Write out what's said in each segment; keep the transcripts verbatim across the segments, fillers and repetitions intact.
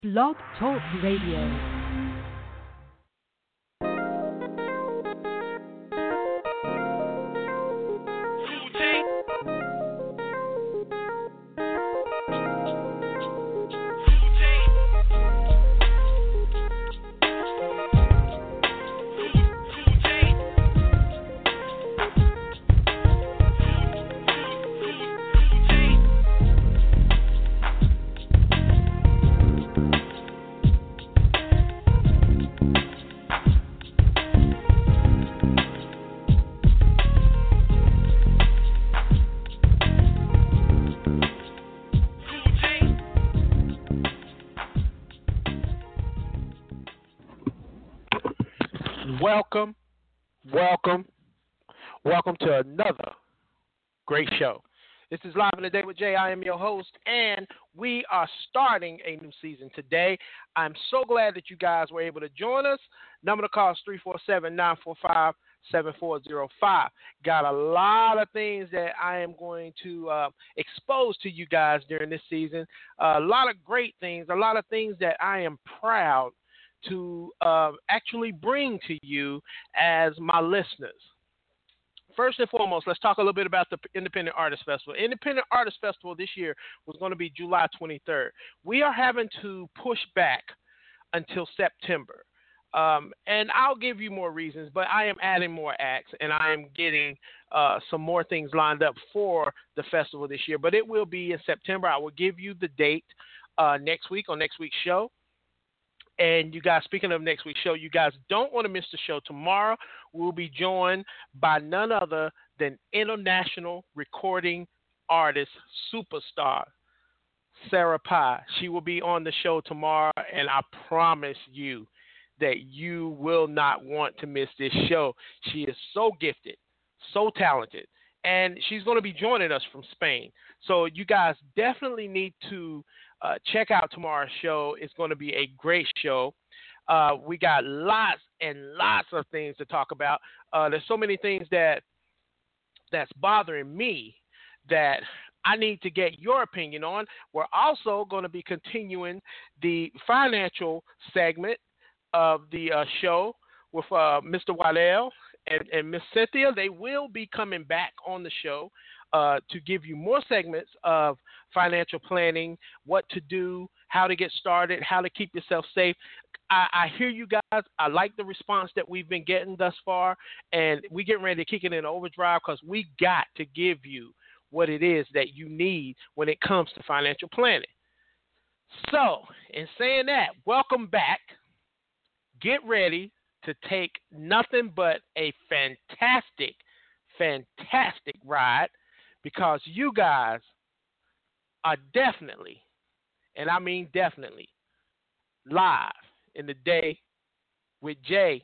Blog Talk Radio. Welcome, welcome, welcome to another great show. This is Live in the Day with Jay. I am your host, and we are starting a new season today. I'm so glad that you guys were able to join us. Number to call is three four seven, nine four five, seven four zero five. Got a lot of things that I am going to uh, expose to you guys during this season. Uh, a lot of great things, a lot of things that I am proud to uh, actually bring to you as my listeners. First and foremost, let's talk a little bit about the Independent Artist Festival. Independent Artist Festival this year was going to be July twenty-third. We are having to push back until September. Um, and I'll give you more reasons, but I am adding more acts, and I am getting uh, some more things lined up for the festival this year. But it will be in September. I will give you the date uh, next week on next week's show. And you guys, speaking of next week's show, you guys don't want to miss the show. Tomorrow we'll be joined by none other than international recording artist superstar Sarah Pye. She will be on the show tomorrow, and I promise you that you will not want to miss this show. She is so gifted, so talented, and she's going to be joining us from Spain. So you guys definitely need to Uh, check out tomorrow's show. It's going to be a great show. Uh, we got lots and lots of things to talk about. Uh, there's so many things that that's bothering me that I need to get your opinion on. We're also going to be continuing the financial segment of the uh, show with uh, Mister Waddell and, and Miss Cynthia. They will be coming back on the show Uh, to give you more segments of financial planning, what to do, how to get started, how to keep yourself safe. I, I hear you guys. I like the response that we've been getting thus far, and we getting ready to kick it in overdrive because we got to give you what it is that you need when it comes to financial planning. So, in saying that, welcome back. Get ready to take nothing but a fantastic, fantastic ride, because you guys are definitely, and I mean definitely, live in the day with Jay.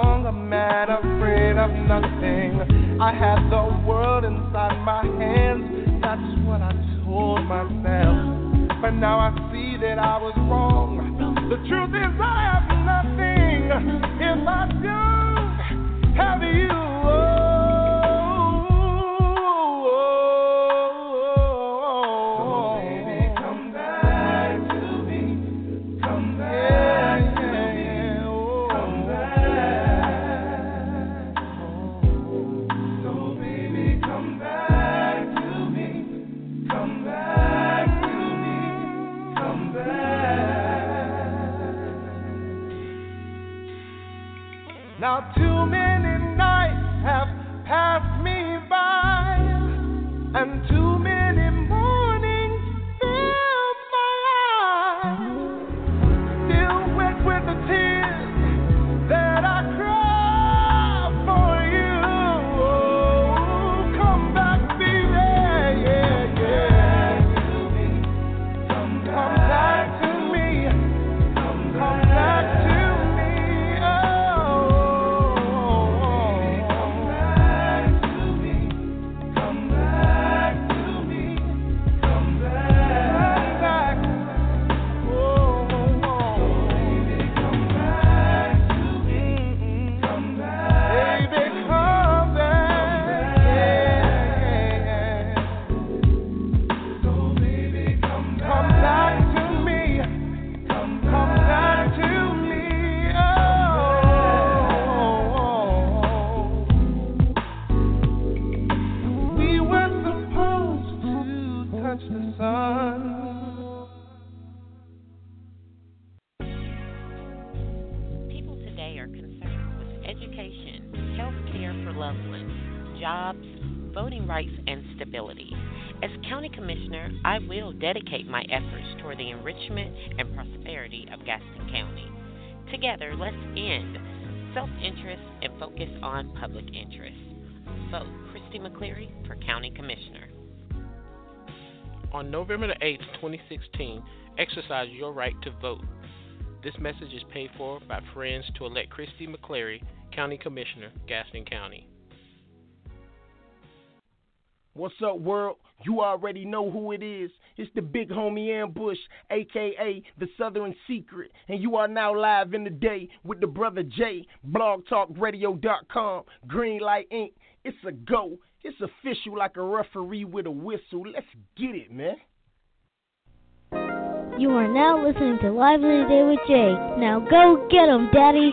longer mad, afraid of nothing. I had the world inside my hands, that's what I told myself. But now I see that I was wrong. The truth is I have nothing if I don't have you. So baby, come back to me. Come back to me. Come back. So baby, come back to me. Come back to me. Come back. Now too many nights have passed me by, and too many mornings fill my eyes, still wet with the tears that I cry for you. Oh, come back, baby, yeah, yeah. Come back to me. Come back to me. Oh, come back to me. Come back to me. Come back. Oh, baby, come back to me. Come back. Baby, come back. Yeah. So baby, come back. Come back to me. Come back to me. Oh, we were supposed to touch the sun. People today are concerned with education, health care for loved ones, jobs, voting rights, and stability. As County Commissioner, I will dedicate my efforts toward the enrichment and prosperity of Gaston County. Together, let's end self-interest and focus on public interest. Vote Christy McCleary for County Commissioner. On November the eighth, twenty sixteen, exercise your right to vote. This message is paid for by Friends to elect Christy McCleary, County Commissioner, Gaston County. What's up, world? You already know who it is. It's the big homie Ambush, a k a the Southern Secret. And you are now live in the day with the brother Jay, blog talk radio dot com, Greenlight Incorporated. It's a go. It's official like a referee with a whistle. Let's get it, man. You are now listening to Live in the Day with Jay. Now go get 'em, Daddy.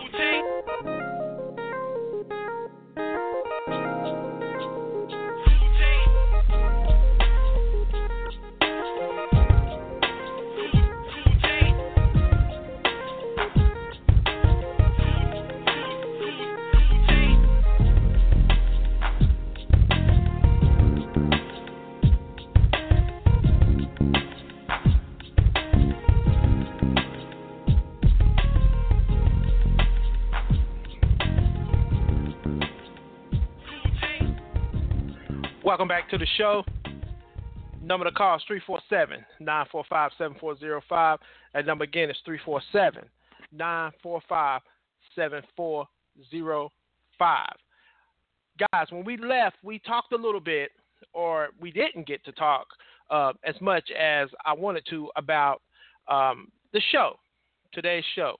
Welcome back to the show. Number to call is three four seven, nine four five, seven four zero five. That number again is three four seven, nine four five, seven four zero five. Guys, when we left, we talked a little bit, or we didn't get to talk uh, as much as I wanted to about um, the show, today's show.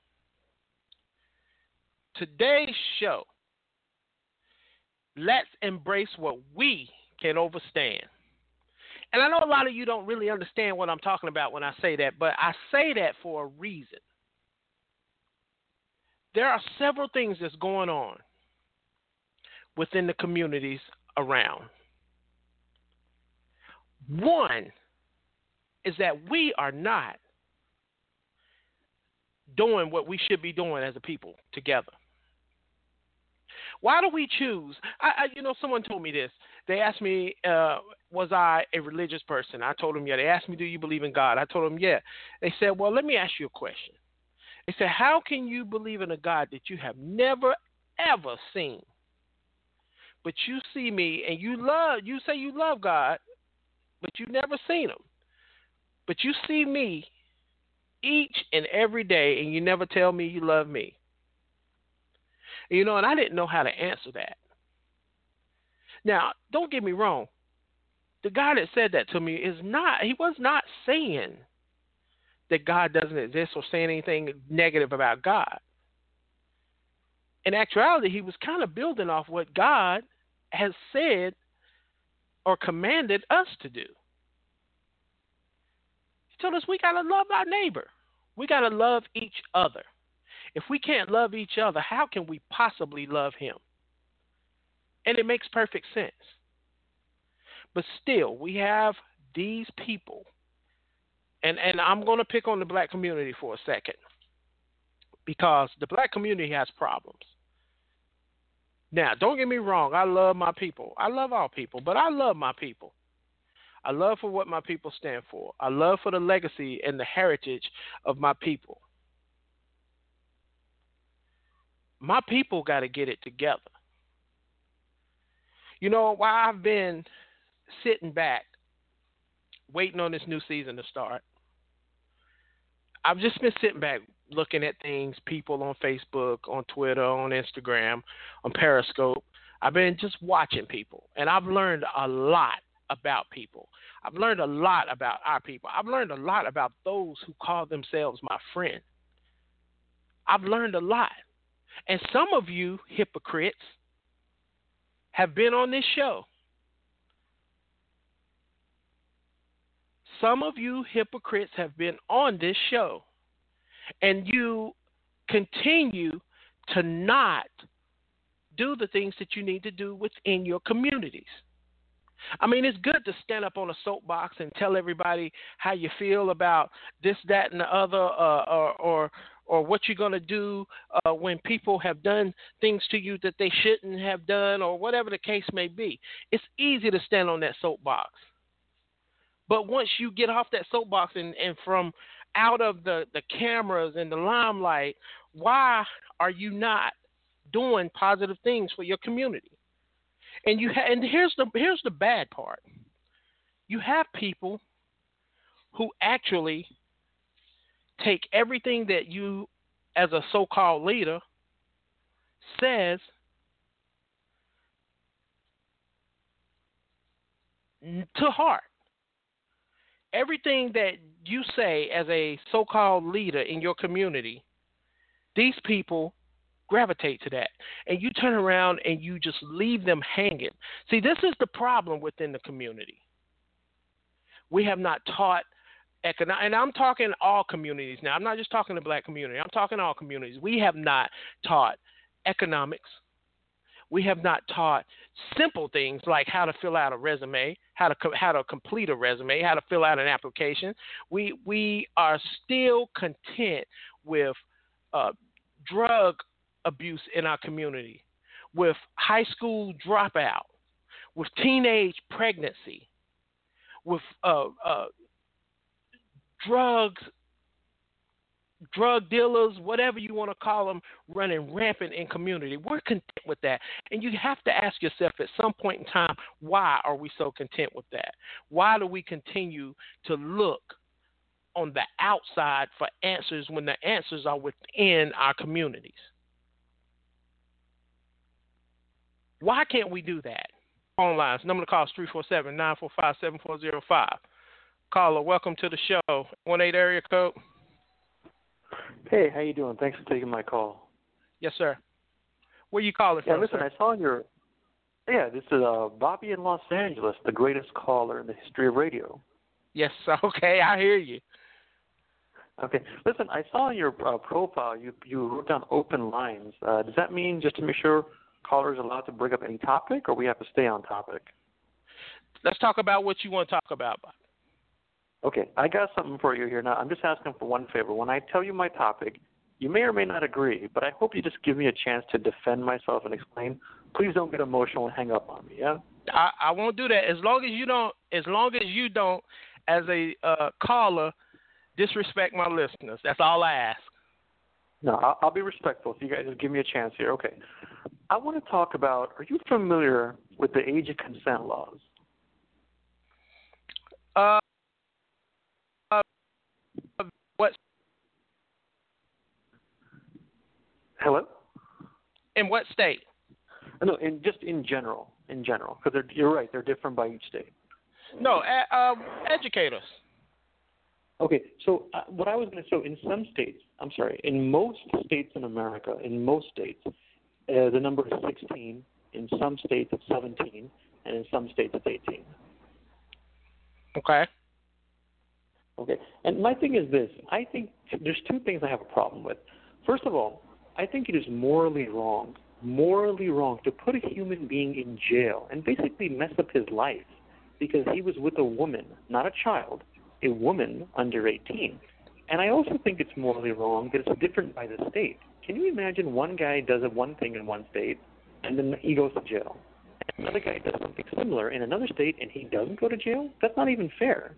Today's show, let's embrace what we can overstand. And I know a lot of you don't really understand what I'm talking about when I say that, but I say that for a reason. There are several things that's going on within the communities around. One is that we are not doing what we should be doing as a people together. Why do we choose? I, I, you know, someone told me this. They asked me, uh, was I a religious person? I told them, yeah. They asked me, do you believe in God? I told them, yeah. They said, well, let me ask you a question. They said, how can you believe in a God that you have never, ever seen? But you see me and you love, you say you love God, but you've never seen him. But you see me each and every day and you never tell me you love me. You know, and I didn't know how to answer that. Now, don't get me wrong. The guy that said that to me is not, he was not saying that God doesn't exist or saying anything negative about God. In actuality, he was kind of building off what God has said or commanded us to do. He told us we got to love our neighbor. We got to love each other. If we can't love each other, how can we possibly love him? And it makes perfect sense. But still, we have these people, and, and I'm going to pick on the black community for a second, because the black community has problems. Now, don't get me wrong, I love my people. I love all people, but I love my people. I love for what my people stand for. I love for the legacy and the heritage of my people. My people got to get it together. You know, while I've been sitting back, waiting on this new season to start, I've just been sitting back looking at things, people on Facebook, on Twitter, on Instagram, on Periscope. I've been just watching people, and I've learned a lot about people. I've learned a lot about our people. I've learned a lot about those who call themselves my friend. I've learned a lot. And some of you hypocrites have been on this show. Some of you hypocrites have been on this show, and you continue to not do the things that you need to do within your communities. I mean, it's good to stand up on a soapbox and tell everybody how you feel about this, that, and the other, uh, or, or or what you're going to do uh, when people have done things to you that they shouldn't have done, or whatever the case may be. It's easy to stand on that soapbox. But once you get off that soapbox and, and from out of the, the cameras and the limelight, why are you not doing positive things for your community? And you ha- and here's the here's the bad part. You have people who actually take everything that you, as a so-called leader, says to heart. Everything that you say as a so-called leader in your community, these people gravitate to that. And you turn around and you just leave them hanging. See, this is the problem within the community. We have not taught economic, and I'm talking all communities now. I'm not just talking the black community. I'm talking all communities. We have not taught economics. We have not taught simple things like how to fill out a resume, how to how to complete a resume, how to fill out an application. We we are still content with uh, drug abuse in our community, with high school dropout, with teenage pregnancy, with uh, uh, drugs, drug dealers, whatever you want to call them, running rampant in community. We're content with that. And you have to ask yourself at some point in time, why are we so content with that? Why do we continue to look on the outside for answers when the answers are within our communities? Why can't we do that? Phone lines. Number to call is three four seven, nine four five, seven four zero five. Caller, welcome to the show. one eight area code. Hey, how you doing? Thanks for taking my call. Yes, sir. Where you calling yeah, from, listen, sir? I saw your... Yeah, this is uh, Bobby in Los Angeles, the greatest caller in the history of radio. Yes, okay, I hear you. Okay. Listen, I saw in your uh, profile you you wrote down open lines. Uh, does that mean just to make sure callers are allowed to bring up any topic, or we have to stay on topic? Let's talk about what you want to talk about. Okay, I got something for you here. Now, I'm just asking for one favor. When I tell you my topic, you may or may not agree, but I hope you just give me a chance to defend myself and explain. Please don't get emotional and hang up on me, yeah? I, I won't do that. As long as you don't, as long as you don't, as a uh, caller, disrespect my listeners. That's all I ask. No, I'll, I'll be respectful. So you guys just give me a chance here. Okay. I want to talk about, are you familiar with the age of consent laws? Uh, uh what? Hello? In what state? No, in just in general, in general, because you're right, they're different by each state. No, uh, um, educate us. Okay, so uh, what I was going to so in some states, I'm sorry, in most states in America, in most states, uh, the number is sixteen. In some states, it's seventeen, and in some states, it's eighteen. Okay. Okay, and my thing is this: I think there's two things I have a problem with. First of all, I think it is morally wrong, morally wrong to put a human being in jail and basically mess up his life because he was with a woman, not a child, a woman under eighteen. And I also think it's morally wrong that it's different by the state. Can you imagine one guy does one thing in one state and then he goes to jail? And another guy does something similar in another state and he doesn't go to jail? That's not even fair.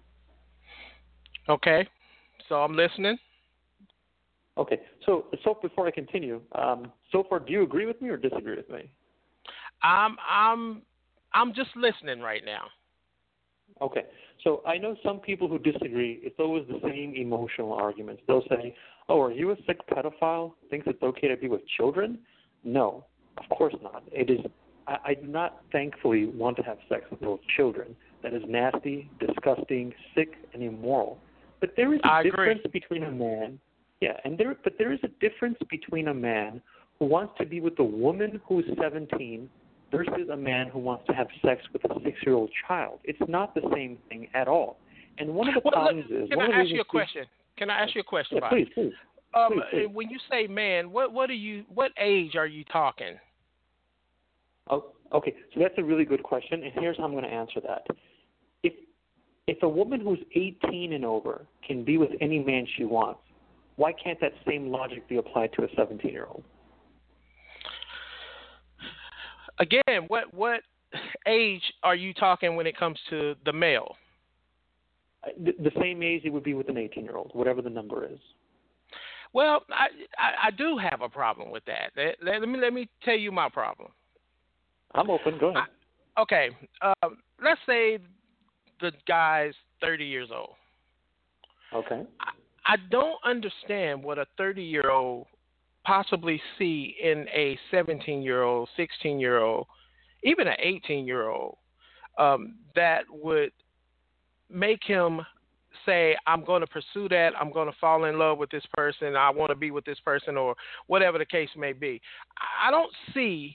Okay, so I'm listening. Okay, so so before I continue, um, so far, do you agree with me or disagree with me? I'm I'm I'm just listening right now. Okay, so I know some people who disagree. It's always the same emotional arguments. They'll say, "Oh, are you a sick pedophile? Thinks it's okay to be with children?" No, of course not. It is. I, I do not, thankfully, want to have sex with little children. That is nasty, disgusting, sick, and immoral. But there is a I difference agree. between a man. Yeah, and there, but there is a difference between a man who wants to be with a woman who's seventeen versus a man who wants to have sex with a six-year-old child. It's not the same thing at all. And one of the well, problems look, is... Can one I of the ask you a question? Can I ask you a question Yeah, about please, it? please. Um, please, please. When you say man, what what are you? What age are you talking? Oh, okay, so that's a really good question, and here's how I'm going to answer that. If if a woman who's eighteen and over can be with any man she wants, why can't that same logic be applied to a seventeen-year-old? Again, what what age are you talking when it comes to the male? The, the same age it would be with an eighteen-year-old, whatever the number is. Well, I, I I do have a problem with that. Let, let me let me tell you my problem. I'm open. Go ahead. I, okay, um, let's say the guy's thirty years old. Okay. I, I don't understand what a thirty-year-old possibly see in a seventeen-year-old, sixteen-year-old, even an eighteen-year-old um, that would make him say, I'm going to pursue that, I'm going to fall in love with this person, I want to be with this person, or whatever the case may be. I don't see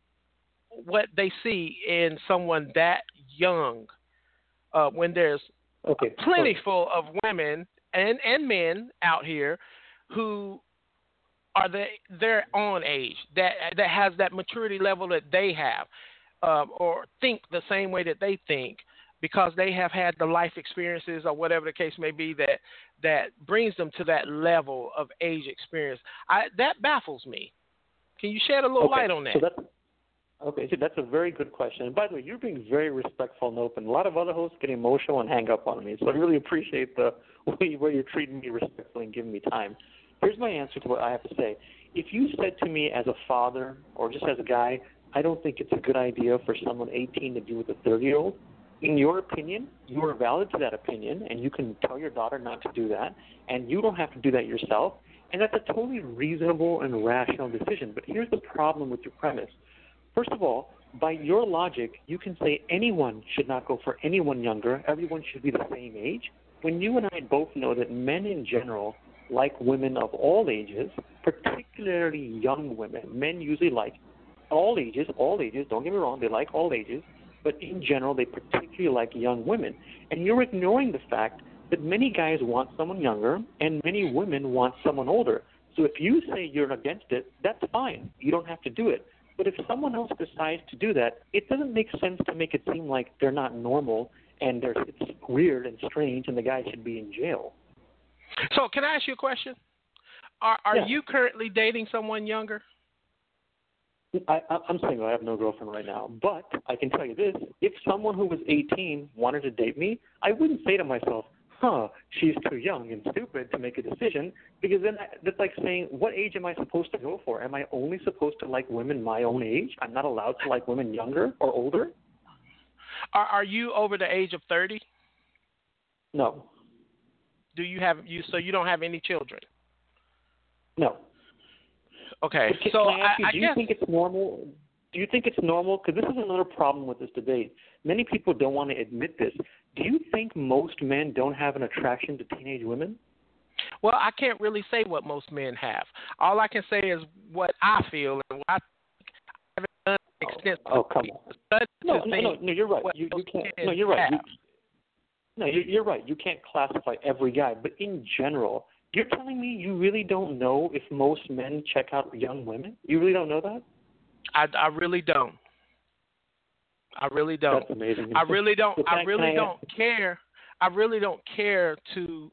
what they see in someone that young uh, when there's okay. plenty full of women and, and men out here who are the, their own age, that that has that maturity level that they have, um, or think the same way that they think, because they have had the life experiences or whatever the case may be that that brings them to that level of age experience. I, that baffles me. Can you shed a little okay. light on that? So that's, okay, so that's a very good question. And by the way, you're being very respectful and open. A lot of other hosts get emotional and hang up on me, so I really appreciate the way where you're treating me respectfully and giving me time. Here's my answer to what I have to say. If you said to me as a father or just as a guy, I don't think it's a good idea for someone eighteen to be with a thirty-year-old, in your opinion, you are valid to that opinion, and you can tell your daughter not to do that, and you don't have to do that yourself, and that's a totally reasonable and rational decision. But here's the problem with your premise. First of all, by your logic, you can say anyone should not go for anyone younger, everyone should be the same age, when you and I both know that men in general like women of all ages, particularly young women. Men usually like all ages, all ages, don't get me wrong, they like all ages, but in general, they particularly like young women. And you're ignoring the fact that many guys want someone younger and many women want someone older. So if you say you're against it, that's fine. You don't have to do it. But if someone else decides to do that, it doesn't make sense to make it seem like they're not normal and they're, it's weird and strange and the guy should be in jail. So can I ask you a question? Are, are yeah. you currently dating someone younger? I, I'm single. I have no girlfriend right now. But I can tell you this. If someone who was eighteen wanted to date me, I wouldn't say to myself, huh, she's too young and stupid to make a decision, because then I, that's like saying, what age am I supposed to go for? Am I only supposed to like women my own age? I'm not allowed to like women younger or older? Are, are you over the age of thirty? No. Do you have you? So you don't have any children? No. Okay, But can, so can I ask you, I, I do guess you think it's normal? Do you think it's normal? Because this is another problem with this debate. Many people don't want to admit this. Do you think most men don't have an attraction to teenage women? Well, I can't really say what most men have. All I can say is what I feel and what I haven't done extensive Oh, come on. study No, to no, see no, no, you're right. what You, you most can't. men No, you're right. You, have. no, you're, you're right. You can't classify every guy. But in general, you're telling me you really don't know if most men check out young women? You really don't know that? I, I really don't. I really don't. That's amazing. I really don't. So can I I- really can I- don't care. I really don't care to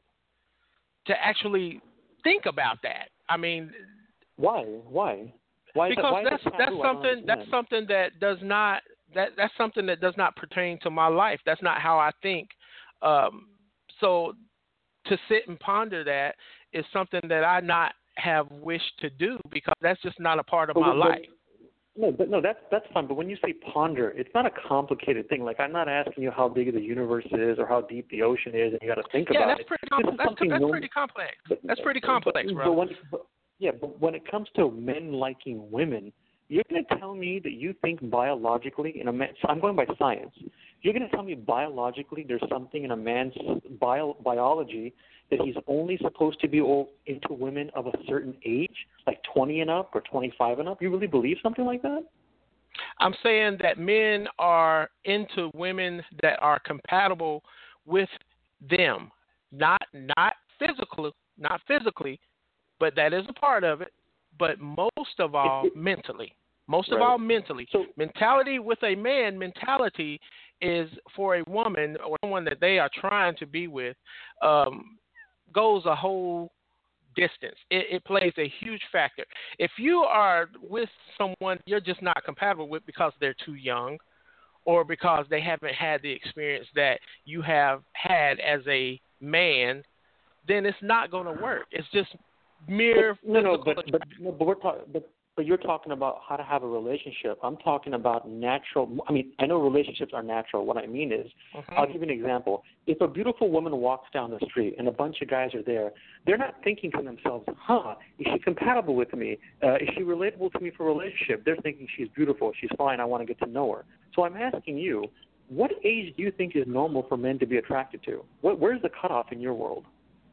to actually think about that. I mean, Why? Why? Why? is that- because why is that's that taboo? that's I don't something that's understand. something that does not that that's something that does not pertain to my life. That's not how I think. Um, so to sit and ponder that is something that I not have wished to do because that's just not a part of But- my but- life. No, but no, that's that's fine. But when you say ponder, it's not a complicated thing. Like I'm not asking you how big the universe is or how deep the ocean is, and you got to think Yeah, about that's it. pretty. This Com- is that's something that's normal- pretty complex. But- That's pretty but- complex, but, bro. But when, but, yeah, but when it comes to men liking women, you're going to tell me that you think biologically in a man. So I'm going by science. You're going to tell me biologically there's something in a man's bio, biology that he's only supposed to be all into women of a certain age, like twenty and up or twenty-five and up. You really believe something like that? I'm saying that men are into women that are compatible with them, not not physically, not physically, but that is a part of it. But most of all, mentally. Most of Right. all, mentally. So- mentality with a man, mentality is for a woman or someone that they are trying to be with, um, goes a whole distance. It, it plays a huge factor. If you are with someone you're just not compatible with because they're too young or because they haven't had the experience that you have had as a man, then it's not going to work. It's just mere But, no, no, physical but but no, but we're talking, but but you're talking about how to have a relationship. I'm talking about natural. I mean, I know relationships are natural. What I mean is, Mhm. I'll give you an example. If a beautiful woman walks down the street and a bunch of guys are there, they're not thinking to themselves, "Huh, is she compatible with me? Uh, is she relatable to me for a relationship?" They're thinking she's beautiful, she's fine. I want to get to know her. So I'm asking you, what age do you think is normal for men to be attracted to? What, where's the cutoff in your world?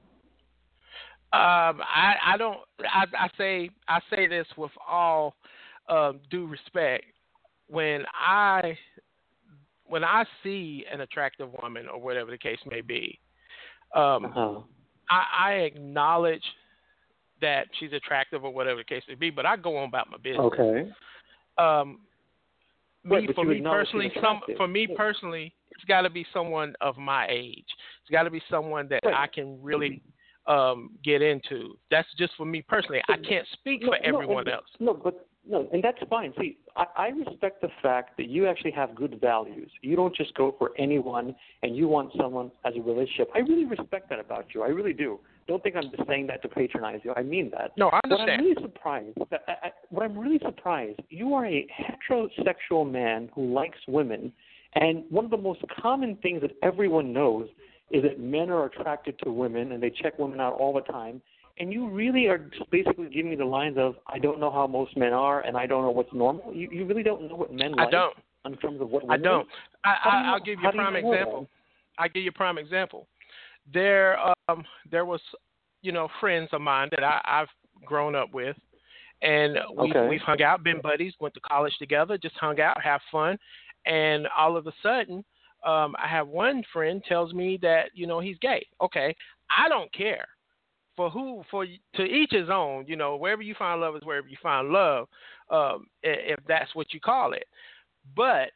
Um, I, I don't. I, I say I say this with all uh, due respect. When I when I see an attractive woman or whatever the case may be, um, Uh-huh. I, I acknowledge that she's attractive or whatever the case may be, but I go on about my business. Okay. Um, me Right, but for you me acknowledge she's personally, some attractive. for me personally, it's got to be someone of my age. It's got to be someone that Right. I can really um, get into. That's just for me personally. I can't speak No, for everyone no, else. No, but no, and that's fine. See, I, I respect the fact that you actually have good values. You don't just go for anyone, and you want someone as a relationship. I really respect that about you. I really do. Don't think I'm just saying that to patronize you. I mean that. No, I What I'm understand. really surprised, I, I, what I'm really surprised, you are a heterosexual man who likes women, and one of the most common things that everyone knows is that men are attracted to women, and they check women out all the time. And you really are just basically giving me the lines of, I don't know how most men are, and I don't know what's normal. You, you really don't know what men like I don't. in terms of what I women don't. I, How do you I, know- I'll give you how a do you prime know that? example. I'll give you a prime example. There, um, there was, you know, friends of mine that I, I've grown up with, and we, Okay. we've hung out, been buddies, went to college together, just hung out, have fun, and all of a sudden, um, I have one friend tells me that, you know, he's gay. Okay, I don't care. For who, for to each his own. You know, wherever you find love is wherever you find love, um, if that's what you call it. But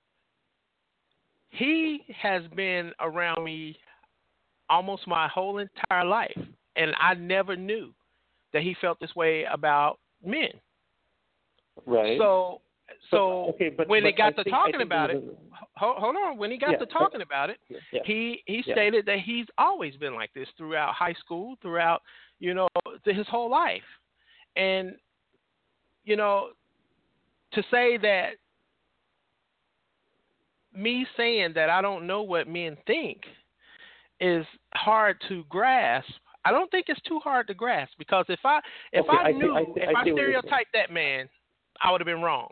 he has been around me almost my whole entire life, and I never knew that he felt this way about men. Right. So, so okay, but, when but he got I to think- I talking think about there it, was hold, hold on. When he got Yeah, to but- talking about it, a- yeah. he he Yeah. stated that he's always been like this throughout high school, throughout you know th- his whole life, and you know to say that me saying that I don't know what men think is hard to grasp. I don't think it's too hard to grasp because if I if Okay, I I see- knew I see- if I I see what you're saying. stereotyped that man, I would have been wrong.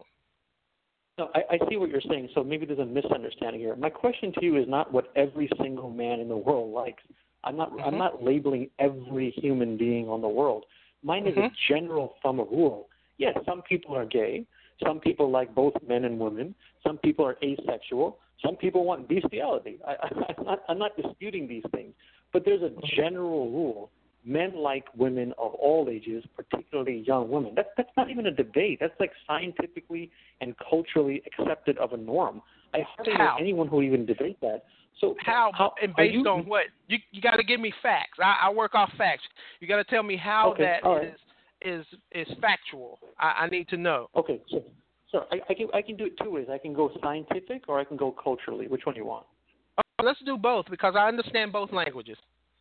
No, I, I see what you're saying. So maybe there's a misunderstanding here. My question to you is not what every single man in the world likes. I'm not. Mm-hmm. I'm not labeling every human being on the world. Mine is Mm-hmm. a general thumb of rule. Yes, some people are gay. Some people like both men and women. Some people are asexual. Some people want bestiality. I, I, I'm, not, I'm not disputing these things. But there's a general rule. Men like women of all ages, particularly young women. That's, that's not even a debate. That's like scientifically and culturally accepted of a norm. I hardly know How? anyone who even debate that. So How, how and are based you, on what? You you got to give me facts. I, I work off facts. You got to tell me how Okay, that all right. is is is factual. I, I need to know. Okay, so, so I, I, can, I can do it two ways. I can go scientific or I can go culturally. Which one do you want? Uh, Let's do both because I understand both languages.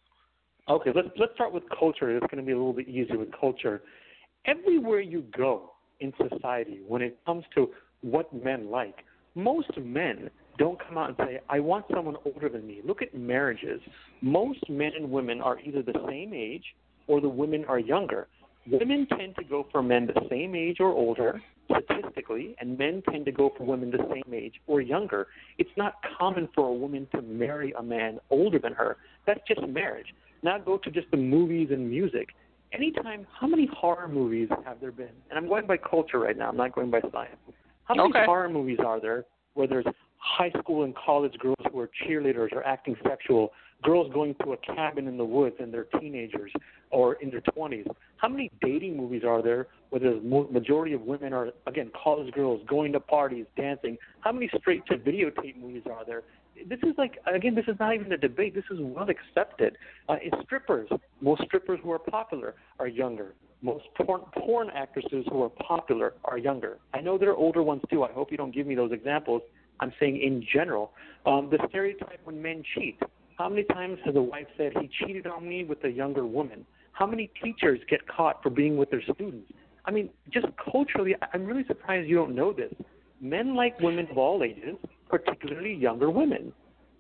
Okay, let's let's start with culture. It's going to be a little bit easier with culture. Everywhere you go in society, when it comes to what men like, most men don't come out and say, I want someone older than me. Look at marriages. Most men and women are either the same age or the women are younger. Women tend to go for men the same age or older, statistically, and men tend to go for women the same age or younger. It's not common for a woman to marry a man older than her. That's just marriage. Now go to just the movies and music. Anytime, how many horror movies have there been? And I'm going by culture right now. I'm not going by science. How many Okay. horror movies are there where there's high school and college girls who are cheerleaders or acting sexual, girls going to a cabin in the woods and they're teenagers or in their twenties? How many dating movies are there where the majority of women are, again, college girls going to parties, dancing? How many straight-to-videotape movies are there? This is like, again, this is not even a debate. This is well accepted. Uh, in strippers, most strippers who are popular are younger. Most porn, porn actresses who are popular are younger. I know there are older ones too. I hope you don't give me those examples. I'm saying in general. Um, the stereotype when men cheat. How many times has a wife said, he cheated on me with a younger woman? How many teachers get caught for being with their students? I mean, just culturally, I'm really surprised you don't know this. Men like women of all ages, particularly younger women.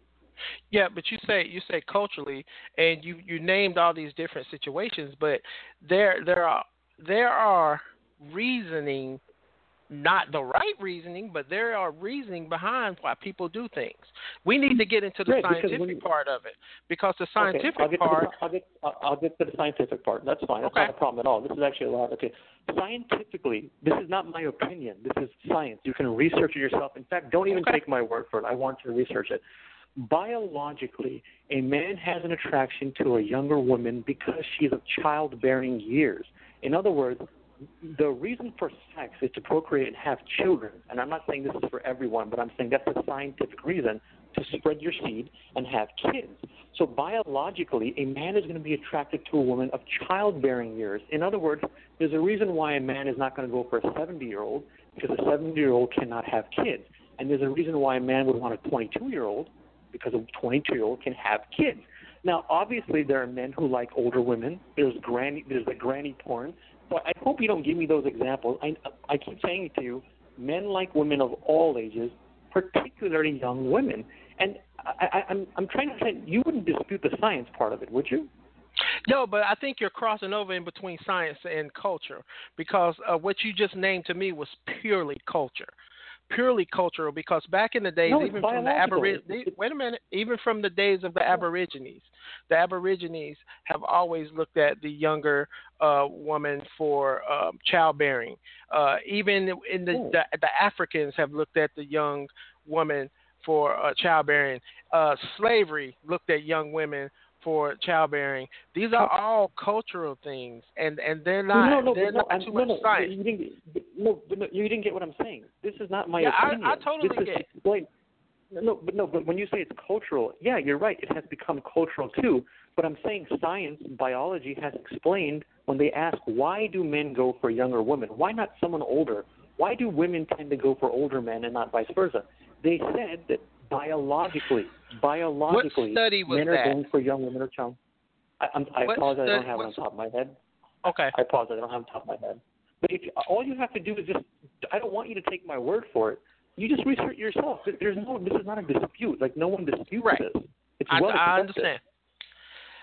Yeah, but you say you say culturally, and you, you named all these different situations, but there there are there are reasoning, not the right reasoning, but there are reasoning behind why people do things. We need to get into the Right, because scientific when you- part of it because the Okay, scientific I'll get, part. to the, I'll, get, I'll, I'll get to the scientific part. That's fine. That's Okay. not a problem at all. This is actually a lot. Okay, scientifically, this is not my opinion. This is science. You can research it yourself. In fact, don't even Okay. take my word for it. I want you to research it. Biologically, a man has an attraction to a younger woman because she's of childbearing years. In other words, the reason for sex is to procreate and have children. And I'm not saying this is for everyone, but I'm saying that's a scientific reason, to spread your seed and have kids. So biologically, a man is going to be attracted to a woman of childbearing years. In other words, there's a reason why a man is not going to go for a seventy-year-old, because a seventy-year-old cannot have kids. And there's a reason why a man would want a twenty-two-year-old, because a twenty-two-year-old can have kids. Now, obviously, there are men who like older women. There's granny, there's the granny porn. So I hope you don't give me those examples. I, I keep saying it to you, men like women of all ages, particularly young women. And I, I, I'm, I'm trying to say, you wouldn't dispute the science part of it, would you? No, but I think you're crossing over in between science and culture because uh, what you just named to me was purely culture. Purely cultural, because back in the days, No, it's even from the biological. Aborigines, wait a minute, even from the days of the Aborigines, the Aborigines have always looked at the younger uh, woman for um, childbearing. Uh, even in the, Oh. the the Africans have looked at the young woman for uh, childbearing. Uh, slavery looked at young women for childbearing. These are all cultural things, and, and they're not no, no, they're no, not I'm, too no, much no, science. You didn't, but no, but no, you didn't get what I'm saying. This is not my Yeah, I- opinion. I totally this is get it. explained. No, but no, but when you say it's cultural, yeah, you're right. It has become cultural too. But I'm saying science, biology has explained when they ask why do men go for younger women? Why not someone older? Why do women tend to go for older men and not vice versa? They said that biologically, biologically, What study was men are that? going for young women or child. I, I'm, I What apologize. I don't study have it on was- top of my head. Okay. I apologize. I don't have it on top of my head. But if all you have to do is just, I don't want you to take my word for it. You just research yourself. There's no, this is not a dispute. Like no one disputes Right. this. It's I, well I accepted. understand.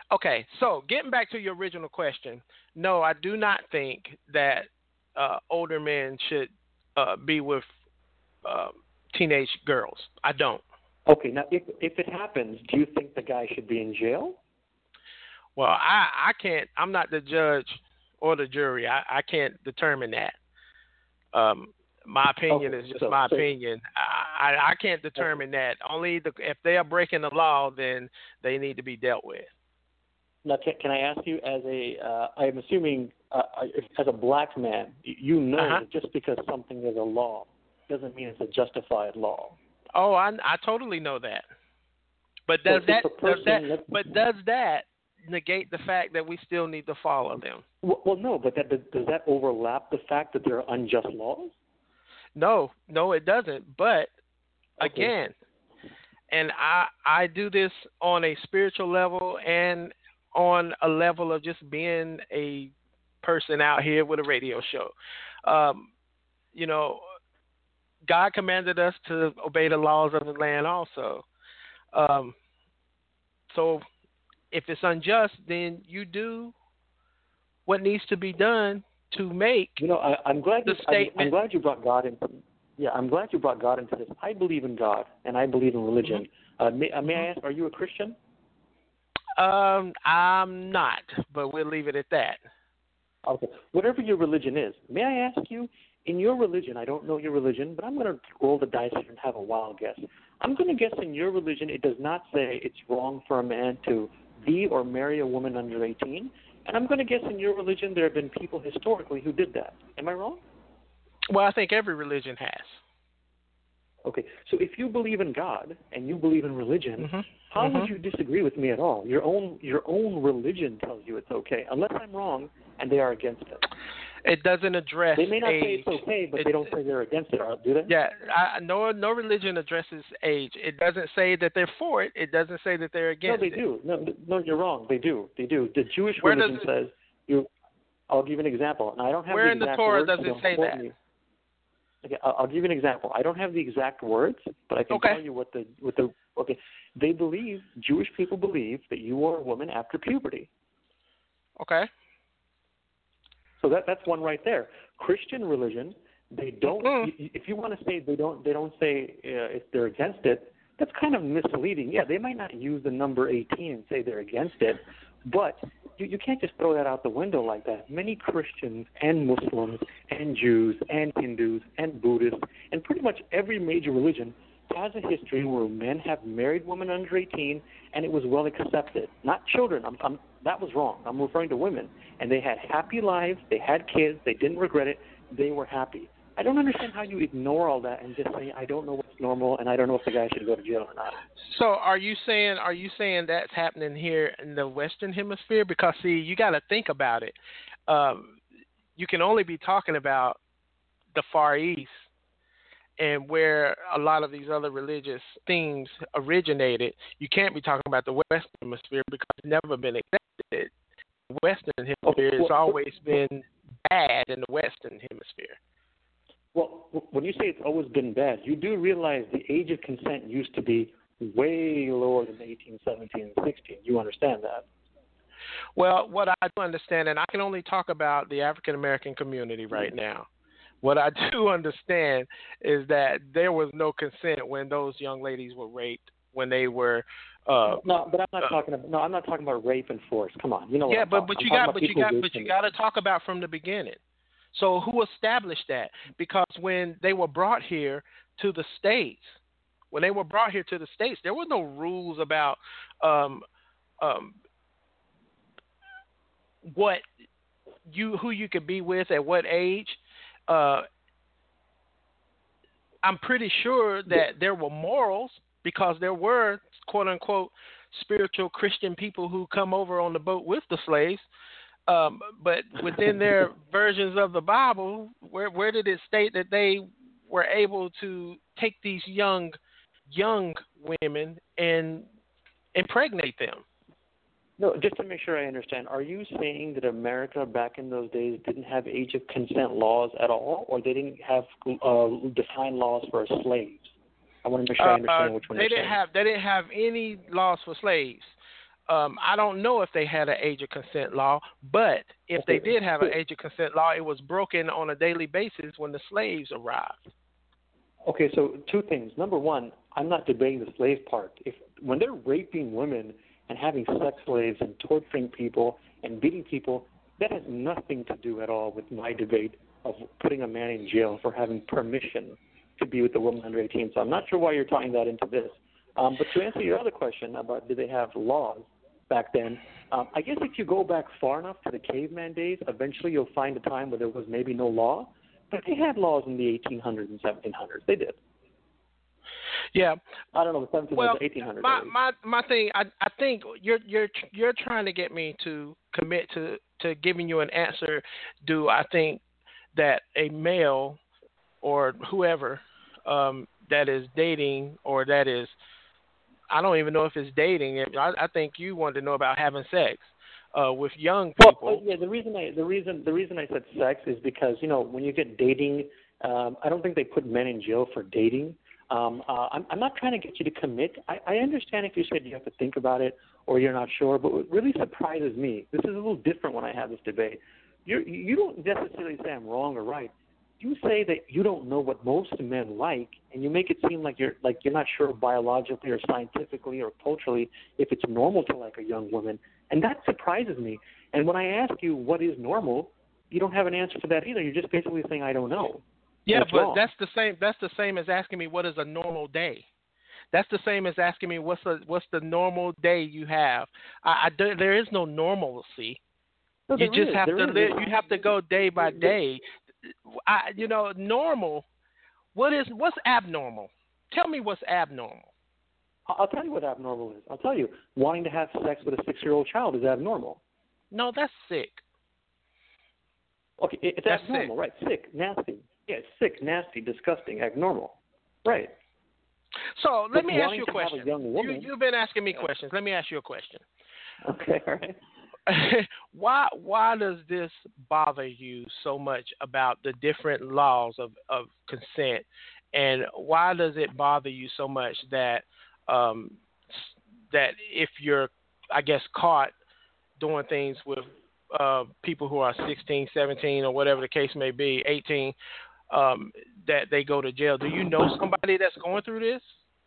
Okay, so getting back to your original question, no, I do not think that uh, older men should uh, be with uh, teenage girls. I don't. Okay, now if if it happens, do you think the guy should be in jail? Well, I, I can't. I'm not the judge or the jury. I, I can't determine that. Um, my opinion Okay, is just so, my so, opinion. I, I I can't determine that. Only the, if they are breaking the law, then they need to be dealt with. Now, can, can I ask you, as a, uh, I'm assuming, uh, as a black man, you know Uh-huh. that just because something is a law doesn't mean it's a justified law. Oh, I, I totally know that. But does So that, if a person, does that let's- but does that negate the fact that we still need to follow them? Well, well no, but that, does that overlap the fact that there are unjust laws? No, no, it doesn't. But Okay. again, and I I do this on a spiritual level and on a level of just being a person out here with a radio show. Um, you know, God commanded us to obey the laws of the land also. Um, so if it's unjust, then you do what needs to be done to make You know, I, I'm glad the you, I'm, statement. I'm glad you brought God into. Yeah, I'm glad you brought God into this. I believe in God and I believe in religion. Mm-hmm. Uh, may, uh, may I ask, are you a Christian? Um, I'm not, but we'll leave it at that. Okay. Whatever your religion is, may I ask you, in your religion, I don't know your religion, but I'm going to roll the dice here and have a wild guess. I'm going to guess in your religion it does not say it's wrong for a man to be or marry a woman under eighteen. And I'm going to guess in your religion there have been people historically who did that. Am I wrong? Well, I think every religion has. Okay. So if you believe in God and you believe in religion, Mm-hmm. how mm-hmm. would you disagree with me at all? Your own your own religion tells you it's okay, unless I'm wrong and they are against it. It doesn't address They may not age. say it's okay, but It- they don't say they're against it, do they? Yeah, I, no, no religion addresses age. It doesn't say that they're for it. It doesn't say that they're No, against they it. do. No, no, you're wrong. They do. They do. The Jewish Where religion does says you. I'll give you an example, and I don't have Where the in the exact Torah words, does so it don't say quote that? me. Okay, I'll, I'll give you an example. I don't have the exact words, but I can Okay. tell you what the what the okay. They believe Jewish people believe that you are a woman after puberty. Okay. So that that's one right there. Christian religion, they don't. Mm. If you want to say they don't, they don't say uh, if they're against it. That's kind of misleading. Yeah, they might not use the number eighteen and say they're against it, but you, you can't just throw that out the window like that. Many Christians and Muslims and Jews and Hindus and Buddhists and pretty much every major religion has a history where men have married women under eighteen and it was well accepted. Not children. I'm, I'm, that was wrong. I'm referring to women. And they had happy lives. They had kids. They didn't regret it. They were happy. I don't understand how you ignore all that and just say, I don't know what's normal and I don't know if the guy should go to jail or not. So are you saying are you saying that's happening here in the Western Hemisphere? Because see, you got to think about it. Um, you can only be talking about the Far East and where a lot of these other religious things originated. You can't be talking about the Western Hemisphere because it's never been accepted. The Western Hemisphere has always been bad in the Western Hemisphere. Well, when you say it's always been bad, you do realize the age of consent used to be way lower than eighteen, seventeen, and sixteen. You understand that? Well, what I do understand, and I can only talk about the African American community right now. What I do understand is that there was no consent when those young ladies were raped, when they were. Uh, no, but I'm not uh, talking about. No, I'm not talking about rape and force. Come on, you know. Yeah, what I'm but talking. but you I'm got talking but you about got people but you raping. got to talk about from the beginning. So who established that? Because when they were brought here to the States, when they were brought here to the States, there were no rules about um, um, what you who you could be with at what age. Uh, I'm pretty sure that there were morals because there were quote unquote spiritual Christian people who come over on the boat with the slaves. Um, but within their versions of the Bible, where where did it state that they were able to take these young young women and impregnate them? No, just to make sure I understand, are you saying that America back in those days didn't have age of consent laws at all, or they didn't have uh, defined laws for slaves? I want to make sure I understand uh, which one they you're didn't saying. have they didn't have any laws for slaves. um, I don't know if they had an age of consent law, but if they did have an age of consent law, it was broken on a daily basis when the slaves arrived. Okay, so two things. Number one, I'm not debating the slave part. If when they're raping women and having sex slaves and torturing people and beating people, that has nothing to do at all with my debate of putting a man in jail for having permission to be with a woman under eighteen. So I'm not sure why you're tying that into this. Um, but to answer your other question about did they have laws back then, um, I guess if you go back far enough to the caveman days, eventually you'll find a time where there was maybe no law. But they had laws in the eighteen hundreds and seventeen hundreds. They did. Yeah. I don't know, the seventeen hundreds, eighteen hundreds. My, my my thing, I I think you're you're you're trying to get me to commit to, to giving you an answer. Do I think that a male or whoever um, that is dating or that is, I don't even know if it's dating. I, I think you wanted to know about having sex uh, with young people. Well, yeah, the reason I the reason the reason I said sex is because you know when you get dating, um, I don't think they put men in jail for dating. Um, uh, I'm, I'm not trying to get you to commit. I, I understand if you said you have to think about it or you're not sure, but what really surprises me, this is a little different when I have this debate. You're, you don't necessarily say I'm wrong or right. You say that you don't know what most men like, and you make it seem like you're like you're not sure biologically or scientifically or culturally if it's normal to like a young woman, and that surprises me. And when I ask you what is normal, you don't have an answer for that either. You're just basically saying I don't know. Yeah, that's but wrong. that's the same. That's the same as asking me what is a normal day. That's the same as asking me what's the what's the normal day you have. I, I there is no normalcy. No, you just is. have there to is. live. You have to go day by day. I, you know, normal. What is what's abnormal? Tell me what's abnormal. I'll tell you what abnormal is. I'll tell you. Wanting to have sex with a six-year-old child is abnormal. No, that's sick. Okay, it's that's abnormal, sick. right? Sick, nasty. Yeah, sick, nasty, disgusting, abnormal. Right. So let but me ask you a to have question. A young woman, you, you've been asking me questions. Let me ask you a question. Okay, all right. why why does this bother you so much about the different laws of, of consent, and why does it bother you so much that um, that if you're, I guess, caught doing things with uh, people who are sixteen, seventeen, or whatever the case may be, eighteen, um, that they go to jail? Do you know somebody that's going through this?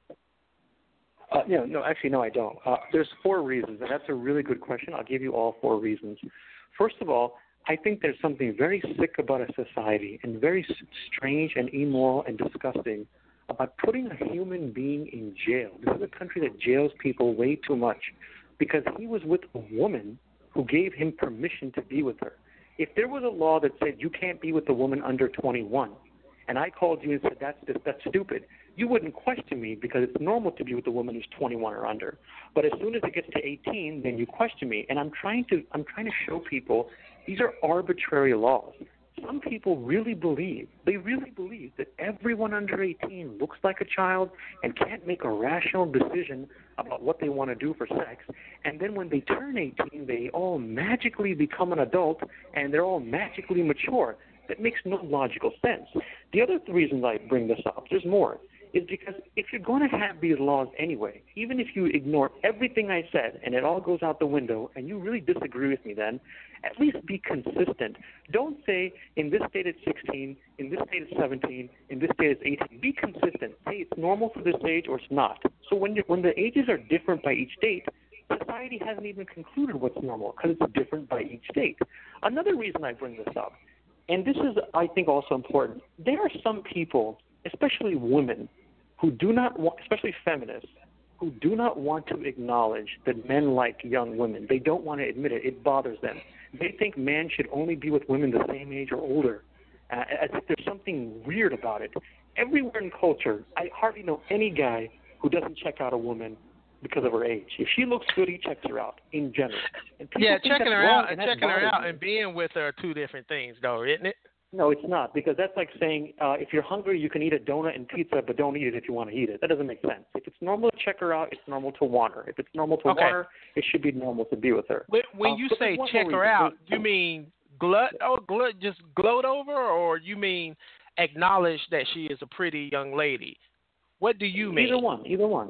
Uh, no, no, actually, no, I don't. Uh, there's four reasons, and that's a really good question. I'll give you all four reasons. First of all, I think there's something very sick about a society and very strange and immoral and disgusting about putting a human being in jail. This is a country that jails people way too much because he was with a woman who gave him permission to be with her. If there was a law that said you can't be with a woman under twenty-one, and I called you and said that's that's stupid, you wouldn't question me because it's normal to be with a woman who's twenty-one or under. But as soon as it gets to eighteen, then you question me. And I'm trying to I'm trying to show people these are arbitrary laws. Some people really believe, they really believe that everyone under eighteen looks like a child and can't make a rational decision about what they want to do for sex. And then when they turn eighteen, they all magically become an adult and they're all magically mature. That makes no logical sense. The other reason I bring this up, there's more, is because if you're going to have these laws anyway, even if you ignore everything I said and it all goes out the window and you really disagree with me then, at least be consistent. Don't say in this state it's sixteen, in this state it's seventeen, in this state it's eighteen. Be consistent. Say it's normal for this age or it's not. So when, you, when the ages are different by each state, society hasn't even concluded what's normal because it's different by each state. Another reason I bring this up, and this is, I think, also important, there are some people, especially women, who do not want, especially feminists, who do not want to acknowledge that men like young women. They don't want to admit it. It bothers them. They think men should only be with women the same age or older, uh, as if there's something weird about it. Everywhere in culture, I hardly know any guy who doesn't check out a woman because of her age. If she looks good, he checks her out in general. And yeah, checking her wrong, out and and checking her out me. and being with her are two different things, though, isn't it? No, it's not, because that's like saying uh, if you're hungry, you can eat a donut and pizza, but don't eat it if you want to eat it. That doesn't make sense. If it's normal to check her out, it's normal to want her. If it's normal to Okay. want her, it should be normal to be with her. When, when Uh, you but say there's one check more her reason. out, you mean glut? Oh, glut, just gloat over, or you mean acknowledge that she is a pretty young lady? What do you mean? Either one, either one.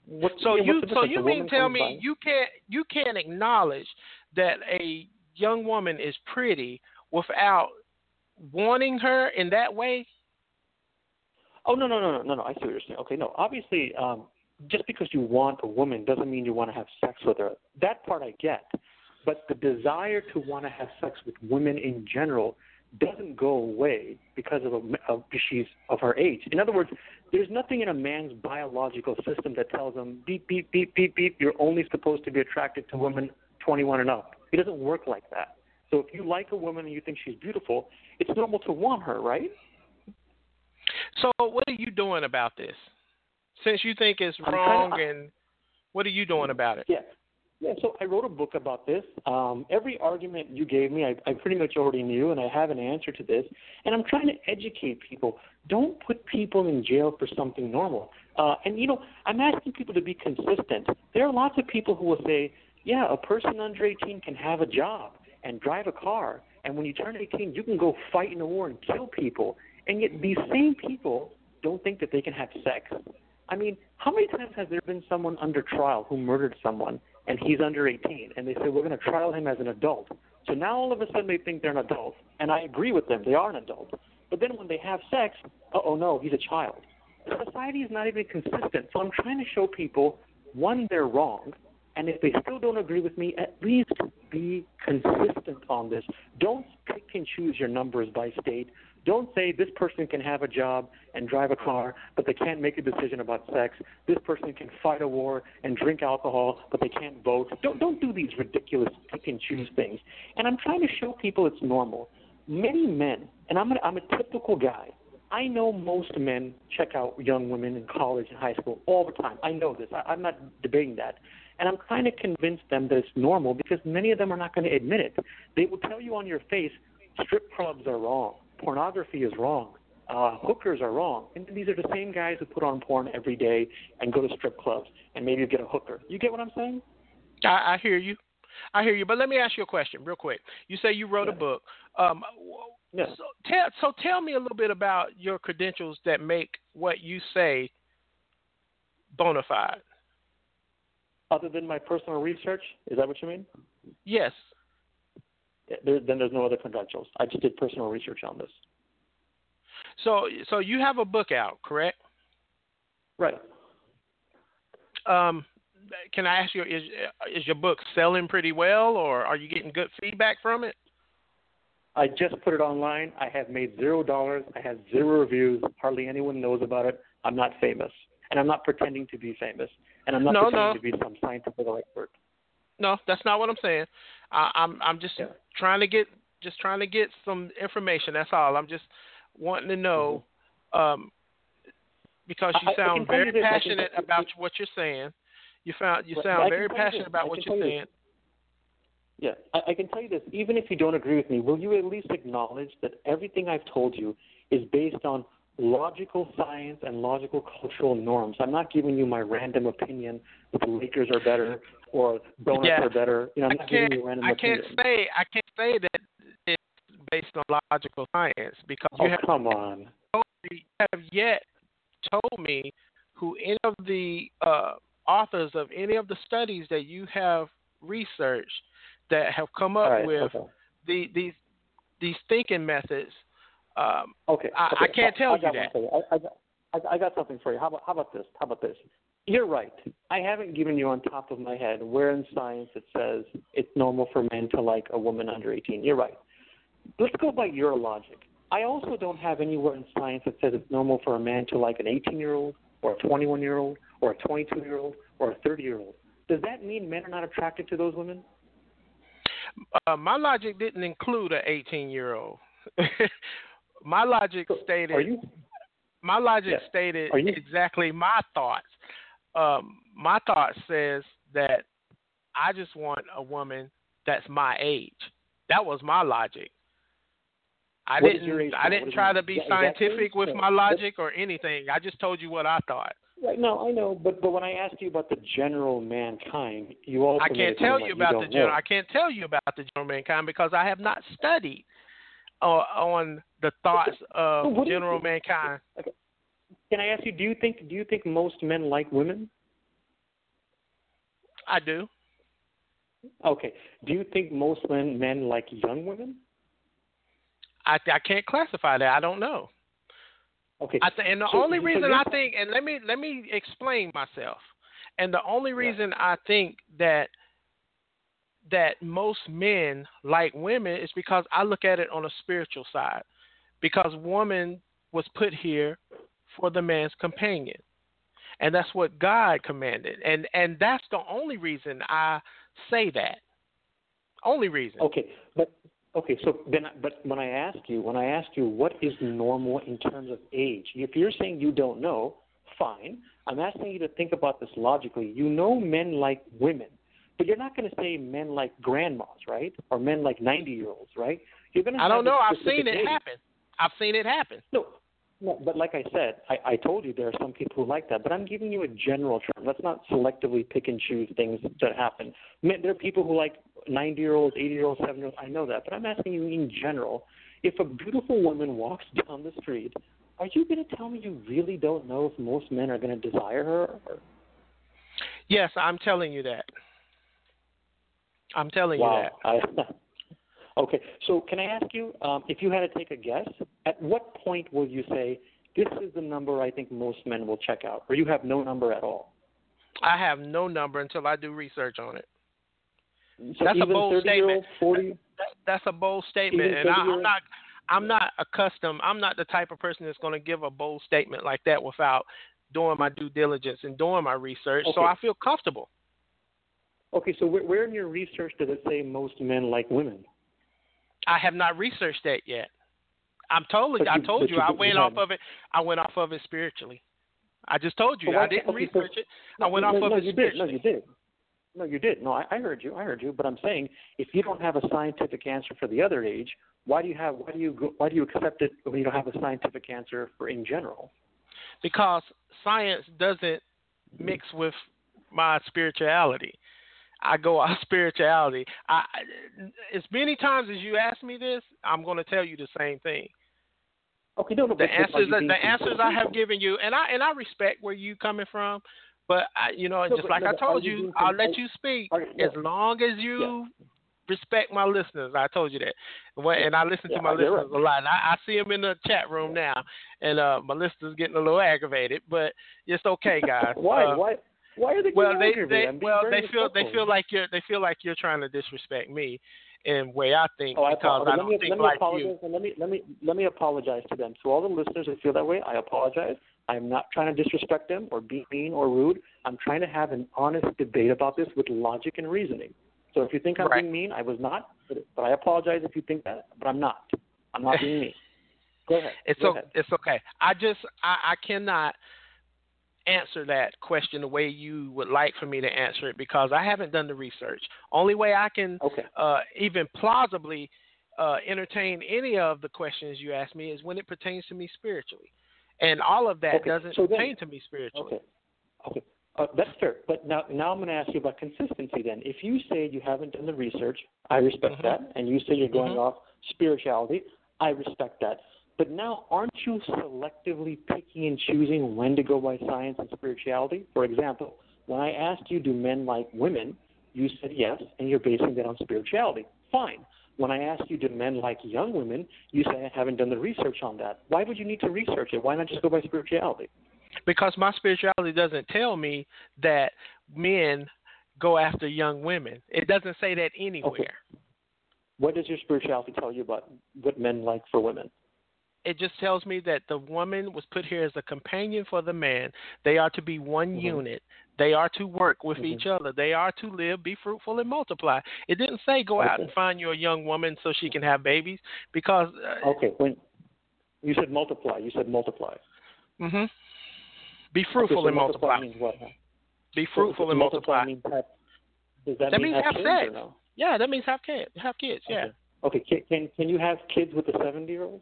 What's, So yeah, you what's the so difference? you A mean woman tell comes me by- you can't you can't acknowledge that a young woman is pretty without wanting her in that way? Oh no no no no no no! I see what you're saying. Okay, no. Obviously, um, just because you want a woman doesn't mean you want to have sex with her. That part I get, but the desire to want to have sex with women in general doesn't go away because of, a, of she's of her age. In other words, there's nothing in a man's biological system that tells him beep beep beep beep beep. You're only supposed to be attracted to women twenty-one and up. It doesn't work like that. So if you like a woman and you think she's beautiful, it's normal to want her, right? So what are you doing about this? Since you think it's I'm wrong, kinda, and what are you doing about it? Yeah. Yeah, so I wrote a book about this. Um, every argument you gave me, I, I pretty much already knew, and I have an answer to this. And I'm trying to educate people. Don't put people in jail for something normal. Uh, and, you know, I'm asking people to be consistent. There are lots of people who will say, yeah, a person under eighteen can have a job and drive a car. And when you turn eighteen, you can go fight in a war and kill people. And yet these same people don't think that they can have sex. I mean, how many times has there been someone under trial who murdered someone and he's under eighteen, and they say, we're going to trial him as an adult. So now all of a sudden they think they're an adult, and I agree with them. They are an adult. But then when they have sex, oh no, he's a child. Society is not even consistent. So I'm trying to show people, one, they're wrong, and if they still don't agree with me, at least be consistent on this. Don't pick and choose your numbers by state. Don't say this person can have a job and drive a car, but they can't make a decision about sex. This person can fight a war and drink alcohol, but they can't vote. Don't don't do these ridiculous pick and choose things. And I'm trying to show people it's normal. Many men, and I'm a, I'm a typical guy. I know most men check out young women in college and high school all the time. I know this. I, I'm not debating that. And I'm trying to convince them that it's normal because many of them are not going to admit it. They will tell you on your face, strip clubs are wrong. Pornography is wrong. Uh, hookers are wrong. And these are the same guys who put on porn every day and go to strip clubs and maybe get a hooker. You get what I'm saying? I, I hear you. I hear you. But let me ask you a question real quick. You say you wrote yeah. a book. Um, yeah. so, tell, so tell me a little bit about your credentials that make what you say bona fide. Other than my personal research? Is that what you mean? Yes. There, then there's no other credentials. I just did personal research on this. So, so you have a book out, correct? Right. Um, can I ask you, is is your book selling pretty well, or are you getting good feedback from it? I just put it online. I have made zero dollars. I have zero reviews. Hardly anyone knows about it. I'm not famous, and I'm not pretending to be famous, and I'm not no, pretending no. to be some scientific expert. No, that's not what I'm saying. I, I'm I'm just yeah. trying to get just trying to get some information. That's all. I'm just wanting to know mm-hmm. um, because you I, sound I very you passionate can, about what you're saying. You found you well, sound I very passionate about what you're you saying. This. Yeah, I, I can tell you this. Even if you don't agree with me, will you at least acknowledge that everything I've told you is based on logical science and logical cultural norms? I'm not giving you my random opinion that the Lakers are better or donuts yeah. are better. You know, I'm I not giving you a can't. random I opinion. can't say. I can't say that it's based on logical science because oh, you have come on. Told me, you have yet told me who any of the uh, authors of any of the studies that you have researched that have come up right, with okay. the, these these thinking methods. Um, okay. I, okay. I can't tell I, I you got that. You. I, I, got, I, I got something for you. How about how about this? How about this? You're right. I haven't given you on top of my head where in science it says it's normal for men to like a woman under eighteen. You're right. Let's go by your logic. I also don't have anywhere in science that says it's normal for a man to like an eighteen-year-old or a twenty-one-year-old or a twenty-two-year-old or a thirty-year-old. Does that mean men are not attracted to those women? Uh, my logic didn't include an eighteen-year-old. my logic so stated. Are you? My logic yes. stated you... exactly my thoughts. Um, my thought says that I just want a woman that's my age. That was my logic. I what didn't. I didn't try to be yeah, scientific exactly. with yeah. my logic or anything. I just told you what I thought. Right. No, I know, but but when I asked you about the general mankind, you also I can't tell you about the general. Know. I can't tell you about the general mankind because I have not studied uh, on the thoughts of so general you mankind. Okay. Can I ask you? Do you think do you think most men like women? I do. Okay. Do you think most men men like young women? I I can't classify that. I don't know. Okay. I th- and the so, only so reason you're- I think, and let me let me explain myself. And the only Yeah. reason I think that that most men like women is because I look at it on a spiritual side. Because woman was put here for the man's companion. And that's what God commanded. And and that's the only reason I say that. Only reason. Okay, but okay, so then, but when I ask you, when I ask you, what is normal in terms of age? If you're saying you don't know, fine. I'm asking you to think about this logically. You know, men like women, but you're not going to say men like grandmas, right? Or men like ninety-year-olds, right? You're going to. I don't know. I've specific seen it age. happen. I've seen it happen. No, no, but like I said, I, I told you there are some people who like that, but I'm giving you a general term. Let's not selectively pick and choose things that happen. Men- There are people who like ninety-year-olds, eighty-year-olds, seventy-year-olds. I know that, but I'm asking you in general, if a beautiful woman walks down the street, are you going to tell me you really don't know if most men are going to desire her? Or? Yes, I'm telling you that. I'm telling Wow. you that. I, okay, so can I ask you, um, if you had to take a guess, at what point will you say, this is the number I think most men will check out, or you have no number at all? I have no number until I do research on it. So That's a even bold statement. forty That, that's a bold statement, Even and I, I'm thirty-year-old? not. I'm not accustomed. I'm not the type of person that's going to give a bold statement like that without doing my due diligence and doing my research. So Okay. I feel comfortable. Okay, so where, where in your research does it say most men like women? I have not researched that yet. I'm totally. But I you- told but you. you- I you went off haven't. of it. I went off of it spiritually. I just told you. But why- I didn't okay, so- research it. I went no, off no, of no, it you did. No, spiritually. you did. No, you did. No, I, I heard you. I heard you. But I'm saying, if you don't have a scientific answer for the other age, why do you have? Why do you? Go, why do you accept it when you don't have a scientific answer for in general? Because science doesn't mix with my spirituality. I go off spirituality. I, as many times as you ask me this, I'm going to tell you the same thing. Okay, no, no. The but, but are answers, you that, being the answers I consistent? have given you, and I and I respect where you coming from, but I, you know, No, just but- like no, I but are told you you, being I'll con- let are- you speak are- as yeah. long as you respect my listeners. I told you that, When- and I listen Yeah, to my you're listeners a lot. And I, I see them in the chat room now, and uh, my listeners getting a little aggravated, but it's okay, guys. Why? Uh, why? Why are they getting Well, they, aggravated? they I'm being well very they feel they respectful. feel like you're they feel like you're trying to disrespect me in the way I think Oh, I because apologize. I Let don't me, think let me like apologize. you. And let me let me let me apologize to them. To all the listeners that feel that way, I apologize. I'm not trying to disrespect them or be mean or rude. I'm trying to have an honest debate about this with logic and reasoning. So if you think I'm Right. being mean, I was not. But, but I apologize if you think that. But I'm not. I'm not being mean. Go ahead. It's Go o- ahead. it's okay. I just I, I cannot answer that question the way you would like for me to answer it because I haven't done the research. Only way I can Okay. uh, even plausibly uh, entertain any of the questions you ask me is when it pertains to me spiritually, and all of that Okay, doesn't so then- pertain to me spiritually. Okay. Okay. Uh, that's fair. But now, now I'm going to ask you about consistency then. If you say you haven't done the research, I respect Mhm. that. And you say you're going Mhm. off spirituality, I respect that. But now, aren't you selectively picking and choosing when to go by science and spirituality? For example, when I asked you, do men like women, you said yes, and you're basing that on spirituality. Fine. When I asked you, do men like young women, you say I haven't done the research on that. Why would you need to research it? Why not just go by spirituality? Because my spirituality doesn't tell me that men go after young women. It doesn't say that anywhere. Okay. What does your spirituality tell you about what men like for women? It just tells me that the woman was put here as a companion for the man. They are to be one Mm-hmm. unit. They are to work with Mhm. each other. They are to live, be fruitful, and multiply. It didn't say go out Okay. and find you a young woman so she can have babies because. Uh, Okay, when you said multiply, you said multiply. hmm Be fruitful okay, so and multiply. multiply means what? Be fruitful So and multiply. Means have, does that, That mean means have have kids sex. or no? Yeah, that means have kids. Have kids. Yeah. Okay. Okay. Can, can can you have kids with a seventy-year-old?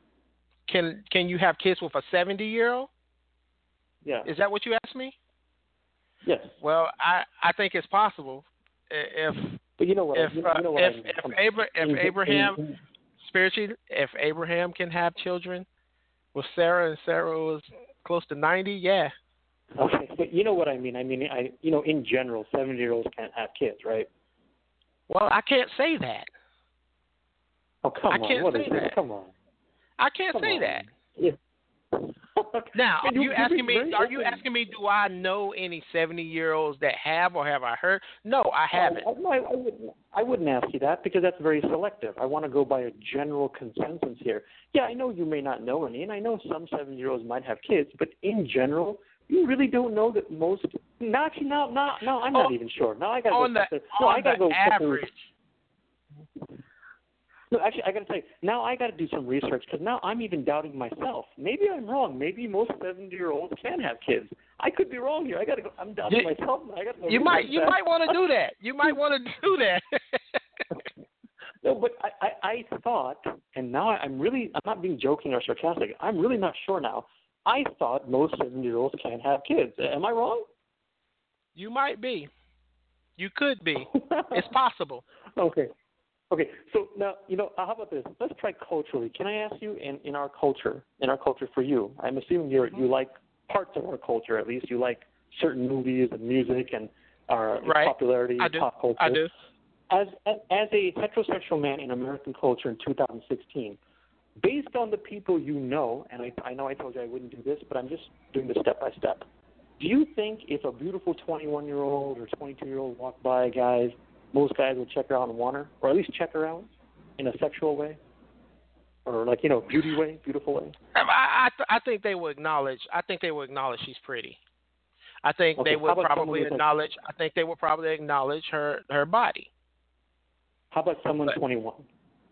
Can Can you have kids with a seventy-year-old? Yeah. Is that what you asked me? Yes. Well, I I think it's possible if But you know what? if you, uh, you know what if I mean. if, Come on. Abra- if In- Abraham in- in- spiritually, if Abraham can have children with Sarah and Sarah was close to ninety, yeah, Okay, but you know what I mean. I mean, I you know, in general, seventy-year-olds can't have kids, right? Well, I can't say that. Oh, come I on. can't What say is this? that. Come on. I can't Come say on. that. Yeah. Now, are You- you you're asking being me? very Are you open. asking me? Do I know any seventy-year-olds that have, or have I heard? No, I haven't. I, I, I, wouldn't, I wouldn't ask you that because that's very selective. I want to go by a general consensus here. Yeah, I know you may not know any, and I know some seventy-year-olds might have kids, but in general, you really don't know that most. No, actually, no, no, no. I'm not Oh, even sure. No, I got to on go. the no, on I got to the go. average. No, actually, I got to tell you, now I got to do some research because now I'm even doubting myself. Maybe I'm wrong. Maybe most seventy-year-olds can have kids. I could be wrong here. I got to go. I'm doubting You, myself. I got to go. you might you that. might want to do that. You might want to do that. No, but I, I, I thought, and now I'm really, I'm not being joking or sarcastic. I'm really not sure now. I thought most seventy-year-olds can have kids. Am I wrong? You might be. You could be. It's possible. Okay. Okay, so now, you know, how about this? Let's try culturally. Can I ask you, in, in our culture, in our culture for you, I'm assuming you you like parts of our culture, at least. You like certain movies and music and our Right. popularity, I do. pop culture. I do. As, as as a heterosexual man in American culture in two thousand sixteen, based on the people you know, and I, I know I told you I wouldn't do this, but I'm just doing this step by step. Do you think if a beautiful twenty-one-year-old or twenty-two-year-old walked by, guys, most guys would check her out and want her, or at least check her out in a sexual way, or like, you know, beauty way, beautiful way? I I, th- I think they would acknowledge. I think they would acknowledge she's pretty. I think Okay, they how would about someone probably with a- acknowledge. I think they would probably acknowledge her her body. How about someone But- twenty-one?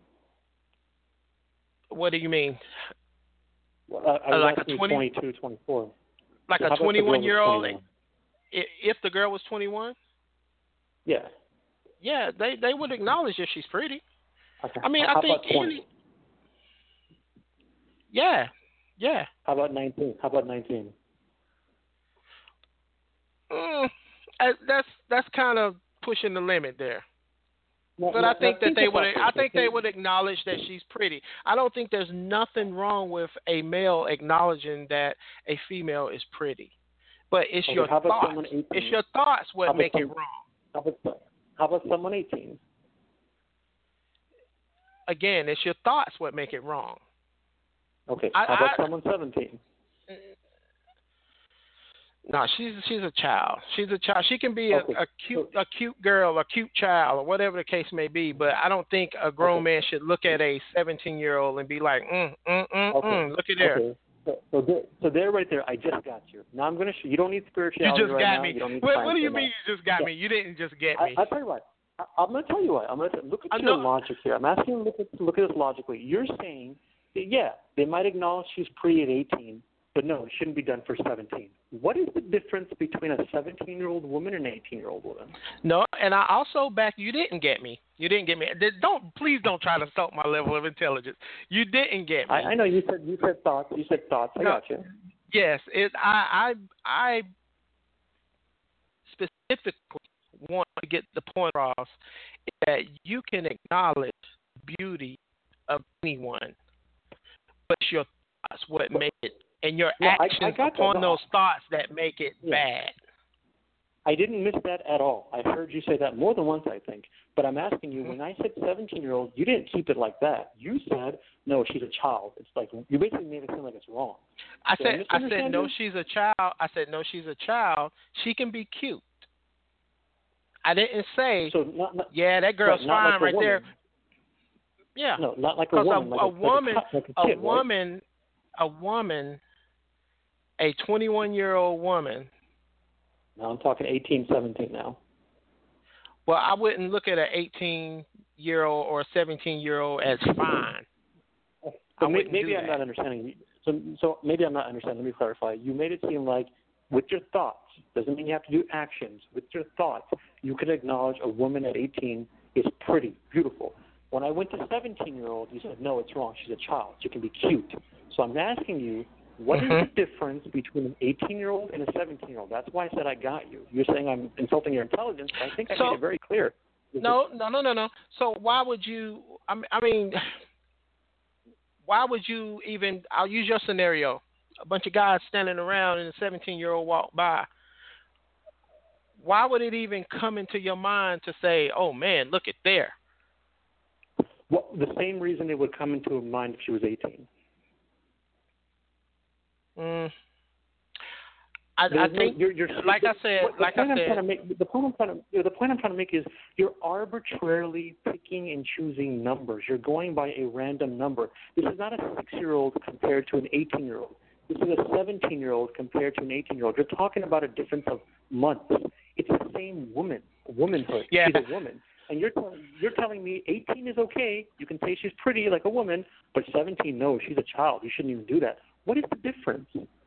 What do you mean? Well, uh, I was like a asking twenty twenty-two, twenty-four. Like So how a about the girl was twenty-one-year-old? twenty-one? If the girl was twenty-one, Yeah. yeah, they they would acknowledge if she's pretty. Okay. I mean, how I think about twenty? any. Yeah, yeah. How about nineteen? How about nineteen? Mm, uh, that's that's kind of pushing the limit there. No, But no, I think no, that they would. about I this. think they would acknowledge that she's pretty. I don't think there's nothing wrong with a male acknowledging that a female is pretty. But it's Okay, your how about thoughts. someone eighteen? It's your thoughts How what about make it some- wrong. How about, how about someone eighteen? Again, it's your thoughts what make it wrong. Okay. I- How about I- someone seventeen? No, she's she's a child. She's a child. She can be a, Okay. a cute a cute girl, a cute child, or whatever the case may be. But I don't think a grown Okay. man should look at a seventeen year old and be like, mm, mm, mm, Okay. mm, look at there. Okay. So, so, there, so there, right there, I just got you. Now I'm going to. Sh- you don't need You spirituality just right got now. me. You don't need What, science what do you right mean you just got Yeah. me? You didn't just get now. me. I, I'll tell you what. I, I'm going to tell you what. I'm going to look I at your know- logic here. I'm asking you to look at, look at this logically. You're saying that, yeah, they might acknowledge she's pretty at eighteen, but no, it shouldn't be done for seventeen. What is the difference between a seventeen-year-old woman and an eighteen-year-old woman? No, and I also back. You didn't get me. You didn't get me. Th- Don't please don't try to insult my level of intelligence. You didn't get me. I, I know you said you said thoughts. You said thoughts. I No. got you. Yes, it. I I I specifically want to get the point across that you can acknowledge beauty of anyone, but it's your thoughts what make it, and your Yeah, I- I actions got that. upon No, those thoughts that make it Yeah. bad. I didn't miss that at all. I heard you say that more than once, I think. But I'm asking you, Mm-hmm. when I said seventeen-year-old, you didn't keep it like that. You said, no, she's a child. It's like you basically made it seem like it's wrong. I Did I said I said misunderstand no, you? she's a child. I said no, she's a child. She can be cute. I didn't say So not, not yeah, that girl's right, not fine like a right there. woman. Yeah. No, not like a Because woman. a, like a a, woman, like a, like a, a kid, right? woman, a woman, a twenty-one-year-old woman. Now I'm talking eighteen, seventeen now. Well, I wouldn't look at an eighteen-year-old or a seventeen-year-old as fine. I So may, wouldn't maybe do I'm that. not understanding. So, so maybe I'm not understanding. Let me clarify. You made it seem like with your thoughts, doesn't mean you have to do actions. With your thoughts, you can acknowledge a woman at eighteen is pretty, beautiful. When I went to seventeen-year-old, you said, no, it's wrong. She's a child. She can be cute. So I'm asking you, what Mhm. is the difference between an eighteen-year-old and a seventeen-year-old? That's why I said I got you. You're saying I'm insulting your intelligence, but I think I So- made it very clear. No, no, no, no, no. So why would you? I mean, I mean, why would you even? I'll use your scenario. a bunch of guys standing around and a seventeen-year-old walk by, why would it even come into your mind to say, oh, man, look at there? Well, the same reason it would come into her mind if she was eighteen. Mm. I, I think, no, you're, you're, like I said, what, like I said, make, the point I'm trying to you know, the point I'm trying to make is you're arbitrarily picking and choosing numbers. You're going by a random number. This is not a six-year-old compared to an eighteen-year-old. This is a seventeen-year-old compared to an eighteen-year-old. You're talking about a difference of months. It's the same woman, womanhood. Yeah. She's a woman. And you're telling you're telling me eighteen is okay. You can say she's pretty like a woman, but seventeen, no, she's a child. You shouldn't even do that. What is the difference?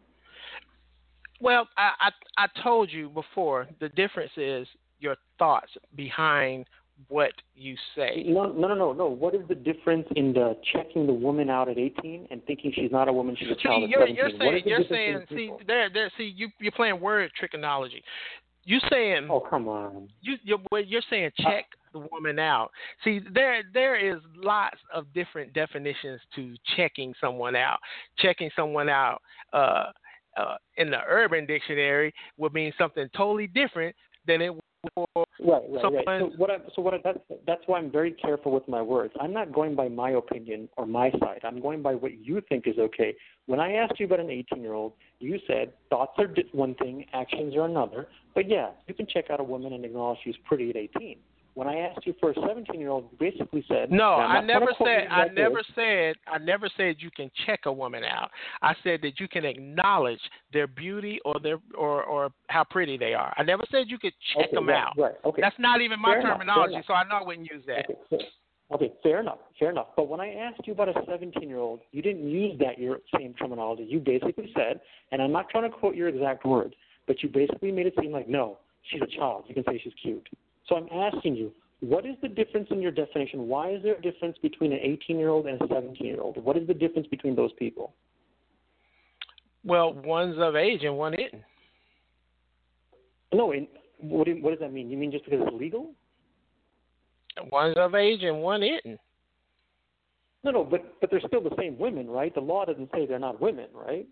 Well, I, I I told you before, the difference is your thoughts behind what you say. No, no, no, no, no. What is the difference in the checking the woman out at eighteen and thinking she's not a woman, she's a child See, at you're, seventeen? you're saying, you're saying, see, people? there, there, see, you, you're playing word trigonology. You saying, oh, come on. You, you're, you're saying check the woman out. See, there, there is lots of different definitions to checking someone out. Checking someone out, uh, uh, in the Urban Dictionary would mean something totally different than it would for right, right, someone. right. So what I, so what I, that's that's why I'm very careful with my words. I'm not going by my opinion or my side. I'm going by what you think is okay. When I asked you about an eighteen-year-old, you said thoughts are one thing, actions are another. But yeah, you can check out a woman and acknowledge she's pretty at eighteen. When I asked you for a seventeen-year-old, you basically said no. I never said. I like never this. said. I never said you can check a woman out. I said that you can acknowledge their beauty or their or, or how pretty they are. I never said you could check okay, them right, out. Right. Okay. That's not even my fair terminology, enough, so I know I wouldn't use that. Okay, fair. Okay, fair enough, fair enough. But when I asked you about a seventeen-year-old, you didn't use that your same terminology. You basically said, and I'm not trying to quote your exact words, but you basically made it seem like, no, she's a child. You can say she's cute. So I'm asking you, what is the difference in your definition? Why is there a difference between an eighteen-year-old and a seventeen-year-old? What is the difference between those people? Well, one's of age and one isn't. No, in, what, do, what does that mean? You mean just because it's legal? One's of age and one isn't. No, no, but but they're still the same women, right? The law doesn't say they're not women, right?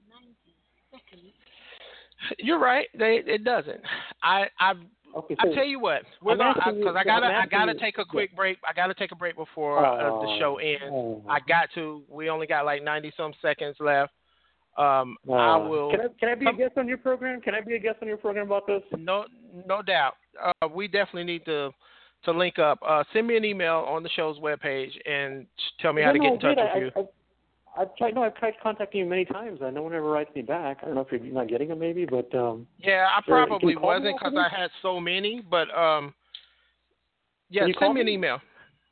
You're right. They, it doesn't. I I okay, so I tell you what, we're gonna because I gotta I gotta take a quick break. I gotta take a break before uh, the show ends. Oh. I got to. We only got like ninety some seconds left. Um, uh, I will. Can I can I be a guest on your program? Can I be a guest on your program about this? No, no doubt. Uh, we definitely need to to link up. Uh, send me an email on the show's webpage and tell me no, how to no, get in touch I, with I, you. I, I've tried. No, I've tried contacting you many times. and no one ever writes me back. I don't know if you're not getting them, maybe, but um. Yeah, I sure, probably can you call me wasn't because after I had so many. But um, yeah, Can you send call me an me? email.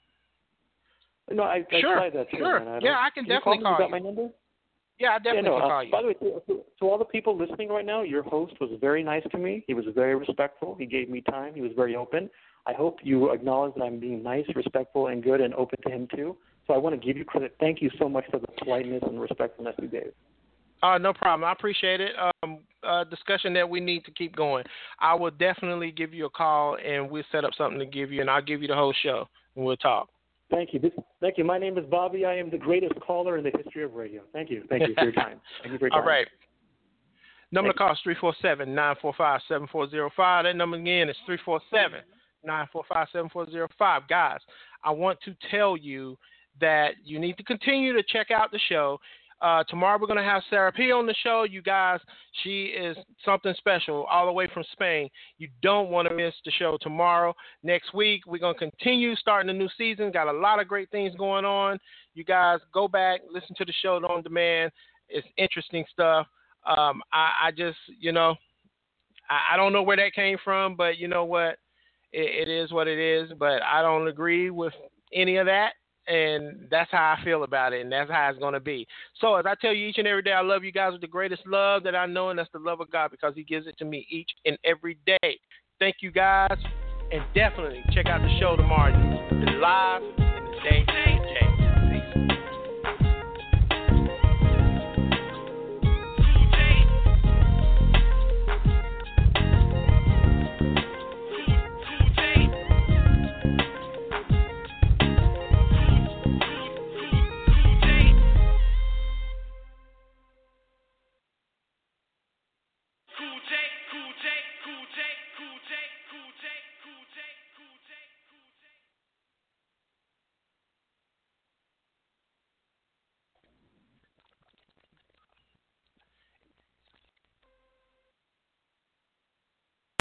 No, I, I Sure, tried that too. sure. Man. I Yeah, I can you definitely call. call me? you. You got my number? Yeah, I definitely yeah, no, can uh, call you. By the way, to, to, to all the people listening right now, your host was very nice to me. He was very respectful. He gave me time. He was very open. I hope you acknowledge that I'm being nice, respectful, and good, and open to him too. So I want to give you credit. Thank you so much for the politeness and respectfulness you gave. Uh, no problem. I appreciate it. Um, uh, discussion that we need to keep going. I will definitely give you a call, and we'll set up something to give you, and I'll give you the whole show, and we'll talk. Thank you. This, thank you. My name is Bobby. I am the greatest caller in the history of radio. Thank you. Thank you for your time. Thank you for your time. All right. Number to call is three four seven, nine four five, seven four zero five. That number again is three four seven, nine four five, seven four zero five. Guys, I want to tell you that you need to continue to check out the show. Uh, tomorrow we're going to have Sarah P. on the show. You guys, she is something special all the way from Spain. You don't want to miss the show tomorrow. Next week, we're going to continue starting a new season. Got a lot of great things going on. You guys go back, listen to the show on demand. It's interesting stuff. Um, I, I just, you know, I, I don't know where that came from, but you know what? It, it is what it is, but I don't agree with any of that. And that's how I feel about it, and that's how it's going to be. So as I tell you each and every day, I love you guys with the greatest love that I know, and that's the love of God because he gives it to me each and every day. Thank you, guys, and definitely check out the show tomorrow. It's live in the day.